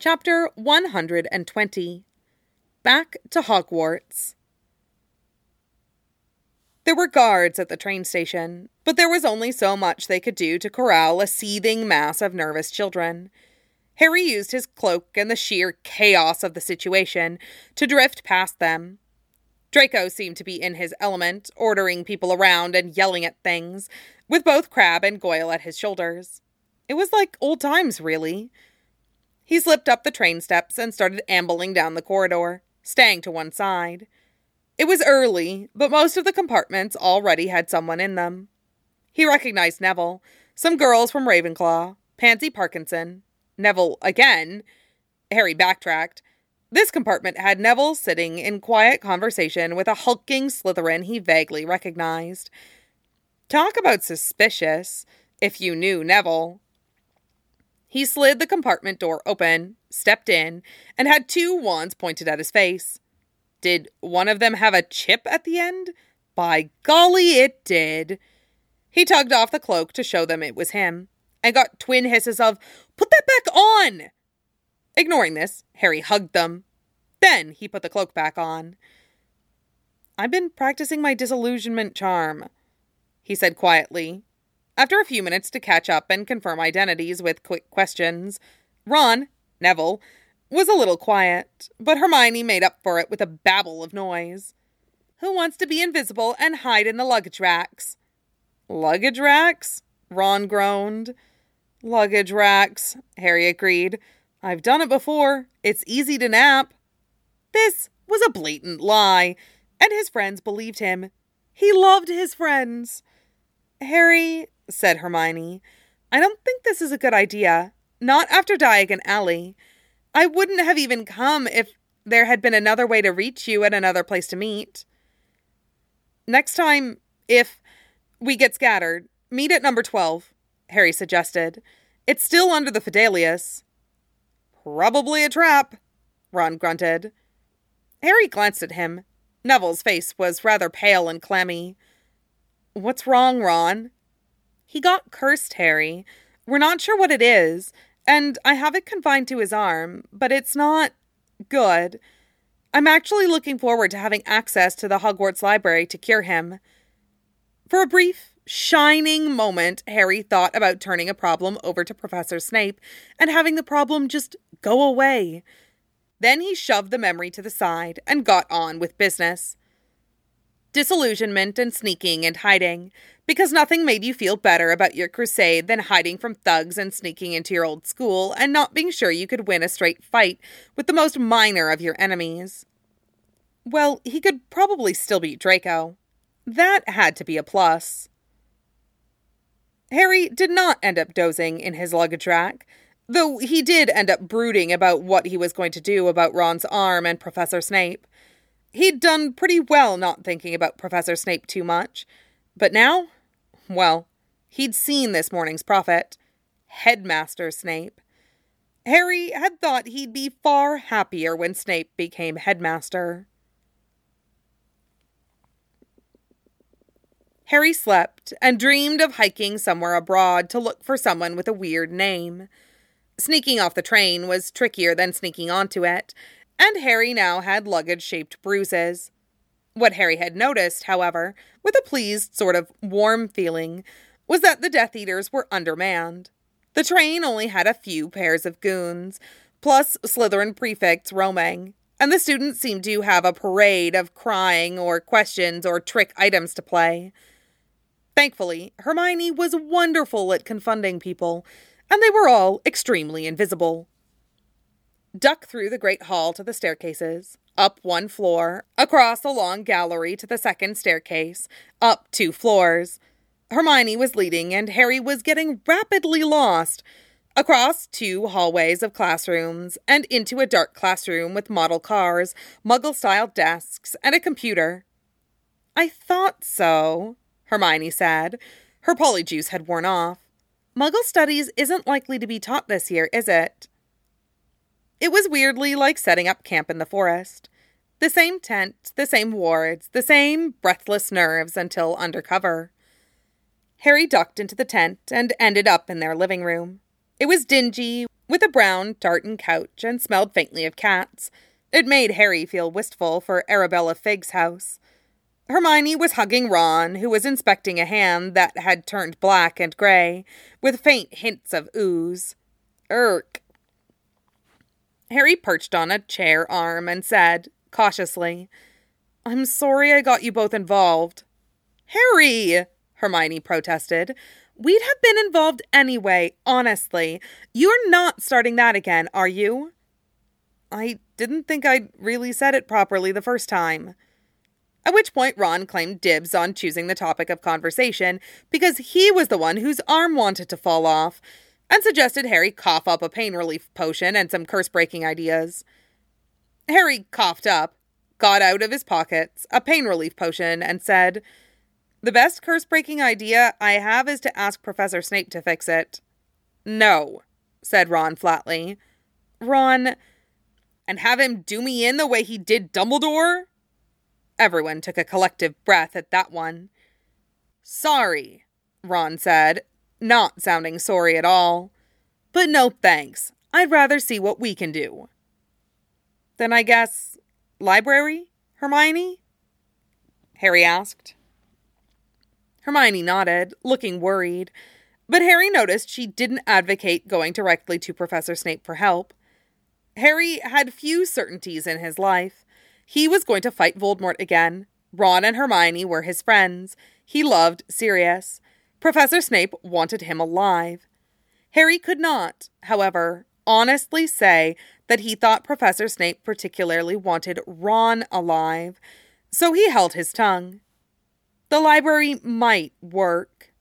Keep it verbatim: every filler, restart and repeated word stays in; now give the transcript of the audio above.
Chapter one hundred twenty. Back to Hogwarts. There were guards at the train station, but there was only so much they could do to corral a seething mass of nervous children. Harry used his cloak and the sheer chaos of the situation to drift past them. Draco seemed to be in his element, ordering people around and yelling at things, with both Crabbe and Goyle at his shoulders. It was like old times, really. He slipped up the train steps and started ambling down the corridor, staying to one side. It was early, but most of the compartments already had someone in them. He recognized Neville, some girls from Ravenclaw, Pansy Parkinson, Neville again. Harry backtracked. This compartment had Neville sitting in quiet conversation with a hulking Slytherin he vaguely recognized. Talk about suspicious, if you knew Neville. He slid the compartment door open, stepped in, and had two wands pointed at his face. Did one of them have a chip at the end? By golly, it did. He tugged off the cloak to show them it was him, and got twin hisses of, "Put that back on!" Ignoring this, Harry hugged them. Then he put the cloak back on. "I've been practicing my disillusionment charm," he said quietly. After a few minutes to catch up and confirm identities with quick questions, Ron, Neville, was a little quiet, but Hermione made up for it with a babble of noise. "Who wants to be invisible and hide in the luggage racks?" "Luggage racks?" Ron groaned. "Luggage racks," Harry agreed. "I've done it before. It's easy to nap." This was a blatant lie, and his friends believed him. He loved his friends. "Harry," said Hermione, "I don't think this is a good idea. Not after Diagon Alley. I wouldn't have even come if there had been another way to reach you and another place to meet." "Next time, if we get scattered, meet at number twelve, Harry suggested. "It's still under the Fidelius." "Probably a trap," Ron grunted. Harry glanced at him. Neville's face was rather pale and clammy. "What's wrong, Ron?" "He got cursed, Harry. We're not sure what it is, and I have it confined to his arm, but it's not good. I'm actually looking forward to having access to the Hogwarts library to cure him." For a brief, shining moment, Harry thought about turning a problem over to Professor Snape and having the problem just go away. Then he shoved the memory to the side and got on with business. Disillusionment and sneaking and hiding, because nothing made you feel better about your crusade than hiding from thugs and sneaking into your old school and not being sure you could win a straight fight with the most minor of your enemies. Well, he could probably still beat Draco. That had to be a plus. Harry did not end up dozing in his luggage rack, though he did end up brooding about what he was going to do about Ron's arm and Professor Snape. He'd done pretty well not thinking about Professor Snape too much, but now, well, he'd seen this morning's prophet, Headmaster Snape. Harry had thought he'd be far happier when Snape became headmaster. Harry slept and dreamed of hiking somewhere abroad to look for someone with a weird name. Sneaking off the train was trickier than sneaking onto it, and Harry now had luggage-shaped bruises. What Harry had noticed, however, with a pleased sort of warm feeling, was that the Death Eaters were undermanned. The train only had a few pairs of goons, plus Slytherin prefects roaming, and the students seemed to have a parade of crying or questions or trick items to play. Thankfully, Hermione was wonderful at confunding people, and they were all extremely invisible. Duck through the great hall to the staircases, up one floor, across a long gallery to the second staircase, up two floors. Hermione was leading, and Harry was getting rapidly lost, across two hallways of classrooms, and into a dark classroom with model cars, Muggle-style desks, and a computer. "I thought so," Hermione said. Her polyjuice had worn off. "Muggle studies isn't likely to be taught this year, is it?" It was weirdly like setting up camp in the forest. The same tent, the same wards, the same breathless nerves until undercover. Harry ducked into the tent and ended up in their living room. It was dingy, with a brown tartan couch and smelled faintly of cats. It made Harry feel wistful for Arabella Figg's house. Hermione was hugging Ron, who was inspecting a hand that had turned black and grey, with faint hints of ooze. Irk. Harry perched on a chair arm and said, cautiously, "I'm sorry I got you both involved." "Harry!" Hermione protested. "We'd have been involved anyway, honestly. You're not starting that again, are you?" "I didn't think I'd really said it properly the first time." At which point Ron claimed dibs on choosing the topic of conversation because he was the one whose arm wanted to fall off, and suggested Harry cough up a pain relief potion and some curse-breaking ideas. Harry coughed up, got out of his pockets a pain relief potion, and said, "The best curse-breaking idea I have is to ask Professor Snape to fix it." "No," said Ron flatly. "Ron, and have him do me in the way he did Dumbledore?" Everyone took a collective breath at that one. "Sorry," Ron said, not sounding sorry at all. "But no thanks. I'd rather see what we can do." "Then I guess, library, Hermione?" Harry asked. Hermione nodded, looking worried, but Harry noticed she didn't advocate going directly to Professor Snape for help. Harry had few certainties in his life. He was going to fight Voldemort again. Ron and Hermione were his friends. He loved Sirius. Professor Snape wanted him alive. Harry could not, however, honestly say that he thought Professor Snape particularly wanted Ron alive, so he held his tongue. The library might work.